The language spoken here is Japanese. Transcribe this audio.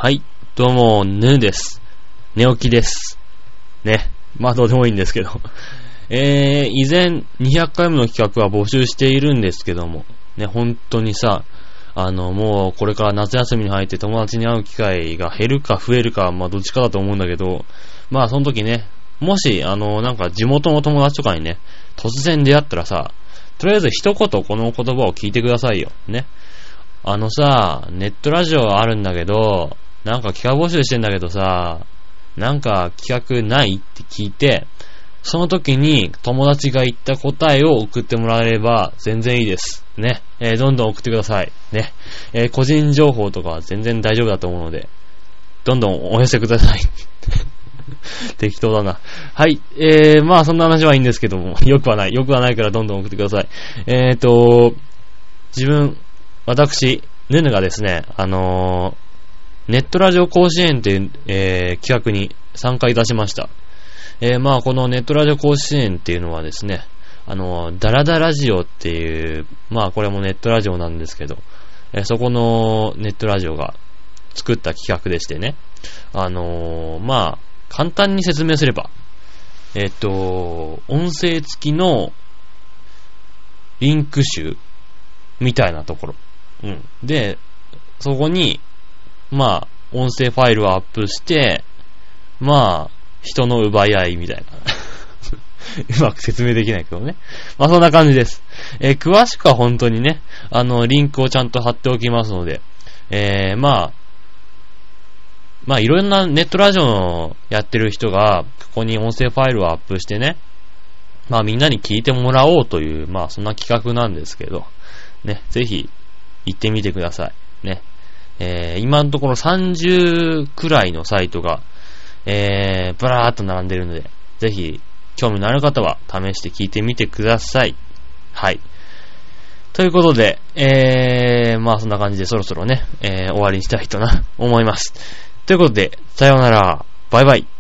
はい、どうも、ぬです。寝起きです。ね。まあどうでもいいんですけど。以前200回目の企画は募集しているんですけども、ね、本当にさ、もうこれから夏休みに入って友達に会う機会が減るか増えるか、まあどっちかだと思うんだけど、まあその時ね、もし、なんか地元の友達とかにね、突然出会ったらさ、とりあえず一言この言葉を聞いてくださいよ。ね。さ、ネットラジオあるんだけど、なんか企画募集してんだけどさ、なんか企画ないって聞いて、その時に友達が言った答えを送ってもらえれば全然いいです。ね。どんどん送ってください。ね。個人情報とかは全然大丈夫だと思うので、どんどんお寄せください。適当だな。はい。まあそんな話はいいんですけども、よくはないからどんどん送ってください。私、ヌヌがですね、ネットラジオ甲子園という、企画に参加いたしました。まあこのネットラジオ甲子園っていうのはですね、ダラダラジオっていう、まあこれもネットラジオなんですけど、そこのネットラジオが作った企画でしてね、まあ簡単に説明すれば、音声付きのリンク集みたいなところ。うん。で、そこに、まあ、音声ファイルをアップして、まあ、人の奪い合いみたいな。うまく説明できないけどね。まあ、そんな感じです。詳しくは本当にね、リンクをちゃんと貼っておきますので、まあ、いろんなネットラジオのやってる人が、ここに音声ファイルをアップしてね、まあみんなに聞いてもらおうという、まあそんな企画なんですけど、ね、ぜひ行ってみてください。ね。今のところ30くらいのサイトが、ブラーっと並んでるので、ぜひ興味のある方は試して聞いてみてください。はい。ということで、まあそんな感じでそろそろね、終わりにしたいと思います。ということで、さようなら、バイバイ。